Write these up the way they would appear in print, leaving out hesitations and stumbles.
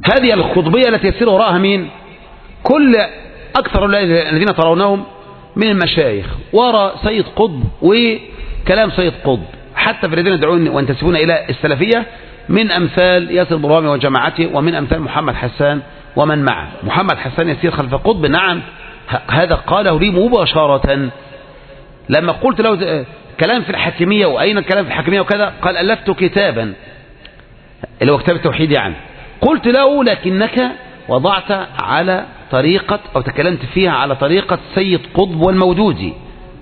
هذه القطبية التي يسير وراءها مين؟ كل أكثر الذين ترونهم من المشايخ وراء سيد قطب وكلام سيد قطب، حتى في الذين يدعون وينتسبون إلى السلفية من أمثال ياسر برهامي وجماعته، ومن أمثال محمد حسان ومن معه. محمد حسان يسير خلف قطب، نعم، هذا قاله لي مباشرة لما قلت له كلام في الحاكمية، وأين الكلام في الحاكمية وكذا، قال ألفت كتابا اللي هو كتاب التوحيد يعني. قلت له لكنك وضعت على طريقة أو تكلمت فيها على طريقة سيد قطب والمودودي.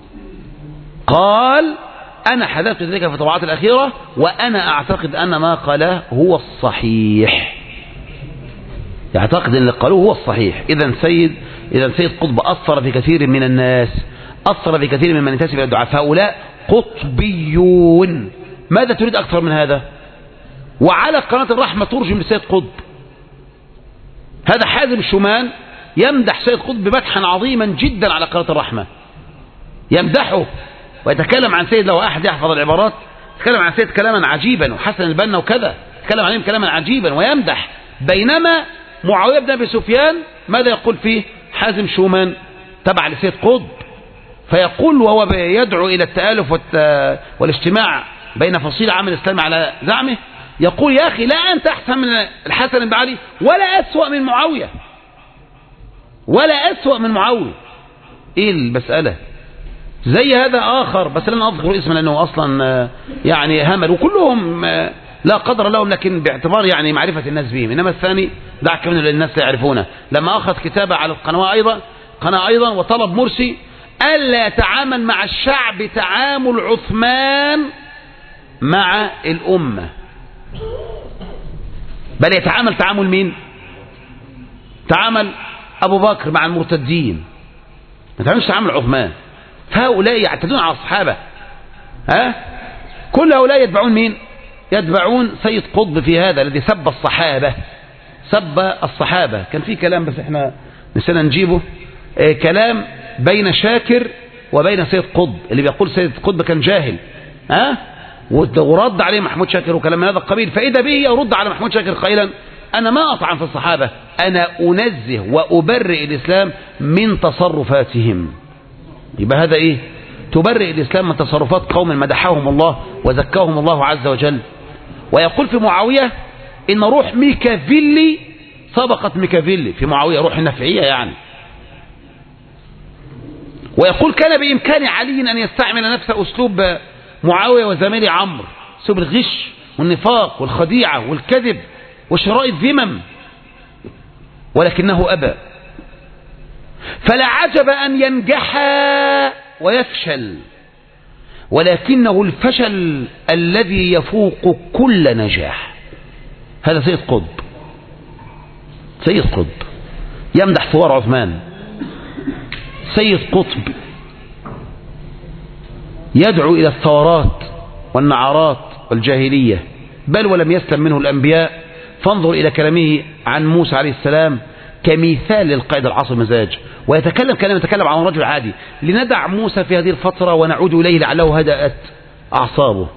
قال أنا حذفت ذلك في الطبعات الأخيرة، وأنا أعتقد أن ما قاله هو الصحيح. يعتقد أن اللي قالوه هو الصحيح. إذا سيد قطب أثر في كثير من الناس، أثر في كثير من ينتسب إلى الدعاء، فهؤلاء قطبيون. ماذا تريد أكثر من هذا؟ وعلى قناة الرحمة ترجم لسيد قطب. هذا حازم الشومان يمدح سيد قطب مدحا عظيما جدا على قناة الرحمة، يمدحه ويتكلم عن سيد، لو أحد يحفظ العبارات يتكلم عن سيد كلاما عجيبا، وحسن البنا وكذا يتكلم عليهم كلاما عجيبا ويمدح. بينما معاوية بن أبي سفيان ماذا يقول فيه حازم شومان تبع لسيد قطب؟ فيقول وهو يدعو إلى التآلف والاجتماع بين فصيل عام الإسلام على زعمه، يقول يا أخي لا أنت أحسن من الحسن بن علي ولا أسوأ من معاوية، ولا أسوأ من معاوية. إيه المسألة؟ زي هذا آخر بس لن أذكر اسمه لأنه أصلا يعني همل، وكلهم لا قدر لهم، لكن باعتبار يعني معرفة الناس بهم. إنما الثاني دعك منه للناس لا يعرفونه، لما أخذ كتابة على القناة أيضا وطلب مرسي ألا يتعامل مع الشعب تعامل عثمان مع الأمة، بل يتعامل تعامل مين؟ تعامل أبو بكر مع المرتدين، ما تعاملش تعامل عثمان. فهؤلاء يعتدون على الصحابة. كل هؤلاء يتبعون مين؟ يتبعون سيد قطب في هذا الذي سب الصحابة، سب الصحابة. كان في كلام بس احنا نسينا نجيبه، كلام بين شاكر وبين سيد قطب، اللي بيقول سيد قطب كان جاهل ورد عليه محمود شاكر وكلام من هذا القبيل، فإذا به يرد على محمود شاكر قائلا أنا ما أطعن في الصحابة، أنا أنزه وأبرئ الإسلام من تصرفاتهم. يبقى هذا إيه؟ تبرئ الإسلام من تصرفات قوم مدحهم الله وزكاهم الله عز وجل. ويقول في معاوية إن روح ميكافيلي سبقت ميكافيلي في معاوية، روح النفعية يعني. ويقول كان بإمكان علي أن يستعمل نفس أسلوب معاوية وزميلي عمرو، أسلوب الغش والنفاق والخديعة والكذب وشراء الذمم، ولكنه أبى. فلا عجب أن ينجح ويفشل، ولكنه الفشل الذي يفوق كل نجاح. هذا سيد قطب. سيد قطب يمدح ثوار عثمان. سيد قطب يدعو إلى الثورات والنعرات والجاهلية، بل ولم يسلم منه الأنبياء. فانظر إلى كلامه عن موسى عليه السلام كمثال للقائد العاصي المزاج، ويتكلم كلام يتكلم عن رجل عادي. لندع موسى في هذه الفترة ونعود إليه لعله هدأت أعصابه.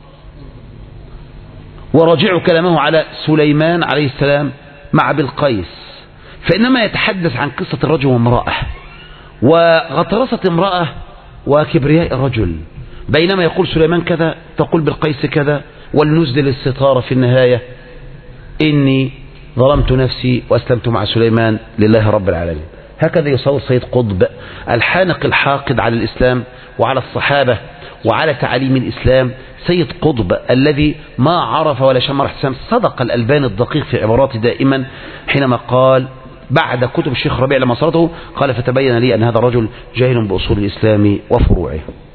وراجعوا كلامه على سليمان عليه السلام مع بلقيس، فإنما يتحدث عن قصة الرجل وامرأة وغطرسة امرأة وكبرياء الرجل، بينما يقول سليمان كذا تقول بلقيس كذا، ولنزل الستارة في النهاية إني ظلمت نفسي وأسلمت مع سليمان لله رب العالمين. هكذا يصور سيد قطب الحانق الحاقد على الإسلام وعلى الصحابة وعلى تعاليم الإسلام. سيد قطب الذي ما عرف ولا شمر احتسام. صدق الألباني الدقيق في عباراته دائما حينما قال بعد كتب الشيخ ربيع لما صارته، قال فتبين لي أن هذا الرجل جاهل بأصول الإسلام وفروعه.